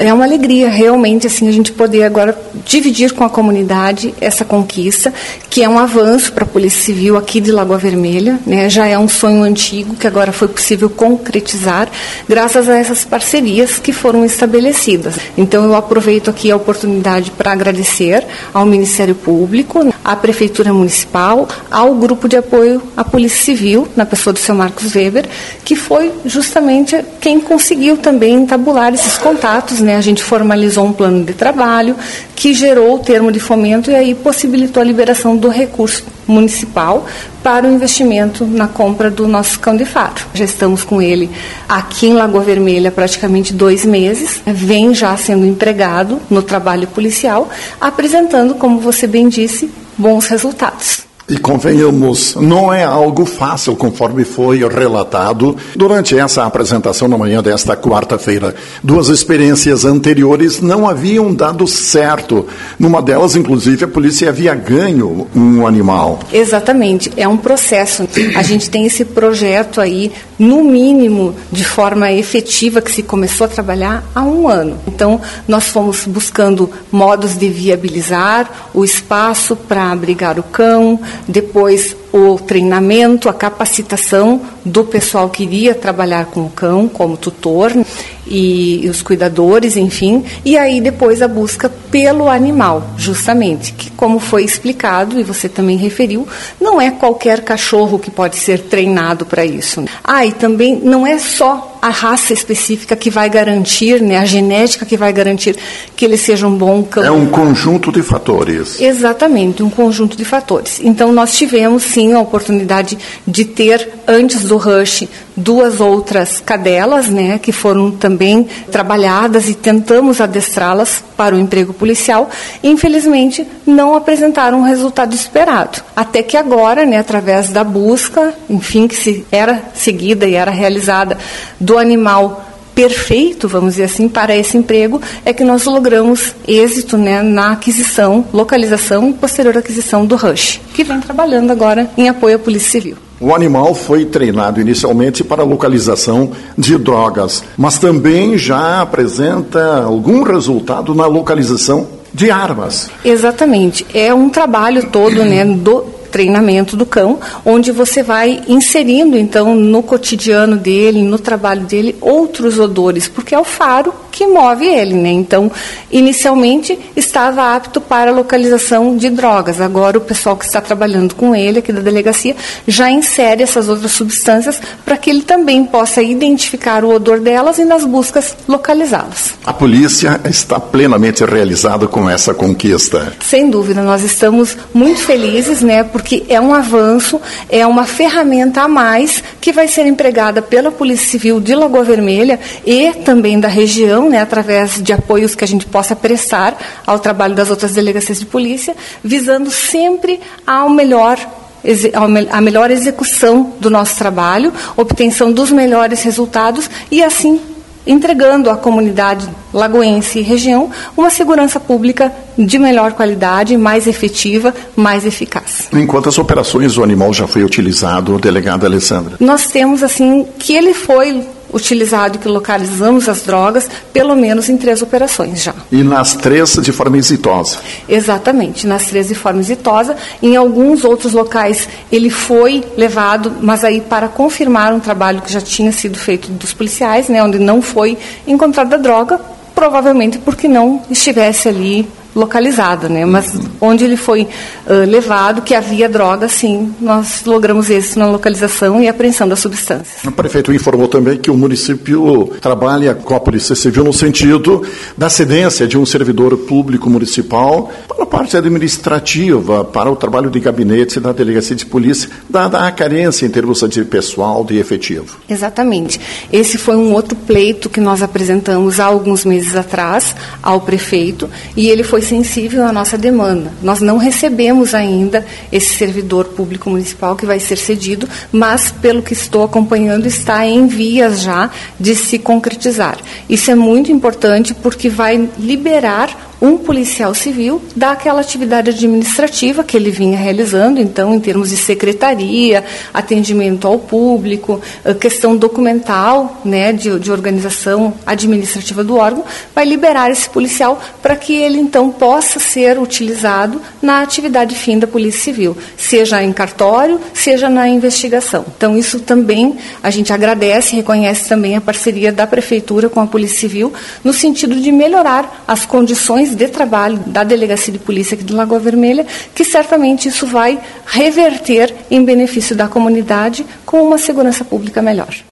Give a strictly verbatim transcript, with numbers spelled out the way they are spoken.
É uma alegria, realmente, assim, a gente poder agora dividir com a comunidade essa conquista, que é um avanço para a Polícia Civil aqui de Lagoa Vermelha, né? Já é um sonho antigo que agora foi possível concretizar graças a essas parcerias que foram estabelecidas. Então, eu aproveito aqui a oportunidade para agradecer ao Ministério Público, à Prefeitura Municipal, ao Grupo de Apoio à Polícia Civil, na pessoa do seu Marcos Weber, que foi justamente quem conseguiu também tabular esses contatos, né? A gente formalizou um plano de trabalho que gerou o termo de fomento e aí possibilitou a liberação do recurso municipal para o investimento na compra do nosso cão de faro. Já estamos com ele aqui em Lagoa Vermelha há praticamente dois meses, vem já sendo empregado no trabalho policial, apresentando, como você bem disse, bons resultados. E convenhamos, não é algo fácil, conforme foi relatado durante essa apresentação na manhã desta quarta-feira. Duas experiências anteriores não haviam dado certo. Numa delas, inclusive, a polícia havia ganho um animal. Exatamente, é um processo. A gente tem esse projeto aí, no mínimo, de forma efetiva, que se começou a trabalhar há um ano. Então, nós fomos buscando modos de viabilizar o espaço para abrigar o cão, depois o treinamento, a capacitação do pessoal que iria trabalhar com o cão, como tutor e, e os cuidadores, enfim, e aí depois a busca pelo animal, justamente, que como foi explicado e você também referiu, não é qualquer cachorro que pode ser treinado para isso. Ah, e também não é só a raça específica que vai garantir, né, a genética que vai garantir que ele seja um bom cão. É um conjunto de fatores. Exatamente, um conjunto de fatores. Então, nós tivemos, sim, a oportunidade de ter, antes do Rush, duas outras cadelas, né, que foram também trabalhadas e tentamos adestrá-las para o emprego policial. Infelizmente, não apresentaram o resultado esperado. Até que agora, né, através da busca, enfim, que se era seguida e era realizada do animal perfeito, vamos dizer assim, para esse emprego, é que nós logramos êxito, né, na aquisição, localização e posterior aquisição do Rush, que vem trabalhando agora em apoio à Polícia Civil. O animal foi treinado inicialmente para a localização de drogas, mas também já apresenta algum resultado na localização de armas. Exatamente. É um trabalho todo, né, do treinamento do cão, onde você vai inserindo, então, no cotidiano dele, no trabalho dele, outros odores, porque é o faro que move ele, né? Então, inicialmente, estava apto para a localização de drogas. Agora, o pessoal que está trabalhando com ele, aqui da delegacia, já insere essas outras substâncias para que ele também possa identificar o odor delas e, nas buscas, localizá-las. A polícia está plenamente realizada com essa conquista. Sem dúvida, nós estamos muito felizes, né? Porque é um avanço, é uma ferramenta a mais que vai ser empregada pela Polícia Civil de Lagoa Vermelha e também da região, né, através de apoios que a gente possa prestar ao trabalho das outras delegacias de polícia, visando sempre ao melhor a melhor execução do nosso trabalho, obtenção dos melhores resultados e assim entregando à comunidade lagoense e região uma segurança pública de melhor qualidade, mais efetiva, mais eficaz. Em quantas operações o animal já foi utilizado, delegada Alessandra? Nós temos, assim, que ele foi utilizado, que localizamos as drogas, pelo menos em três operações já. E nas três de forma exitosa? Exatamente, nas três de forma exitosa. Em alguns outros locais ele foi levado, mas aí para confirmar um trabalho que já tinha sido feito dos policiais, né, onde não foi encontrada droga, provavelmente porque não estivesse ali localizada, né? Mas onde ele foi uh, levado, que havia droga, sim, nós logramos êxito na localização e apreensão das substâncias. O prefeito informou também que o município trabalha com a Polícia Civil no sentido da cedência de um servidor público municipal para a parte administrativa, para o trabalho de gabinete da Delegacia de Polícia, dada a carência em termos de pessoal, de efetivo. Exatamente. Esse foi um outro pleito que nós apresentamos há alguns meses atrás ao prefeito e ele foi sensível à nossa demanda. Nós não recebemos ainda esse servidor público municipal que vai ser cedido, mas, pelo que estou acompanhando, está em vias já de se concretizar. Isso é muito importante porque vai liberar um policial civil daquela atividade administrativa que ele vinha realizando, então, em termos de secretaria, atendimento ao público, questão documental, né, de, de organização administrativa do órgão, vai liberar esse policial para que ele, então, possa ser utilizado na atividade fim da Polícia Civil, seja em cartório, seja na investigação. Então, isso também a gente agradece e reconhece também a parceria da Prefeitura com a Polícia Civil, no sentido de melhorar as condições de trabalho da Delegacia de Polícia aqui de Lagoa Vermelha, que certamente isso vai reverter em benefício da comunidade com uma segurança pública melhor.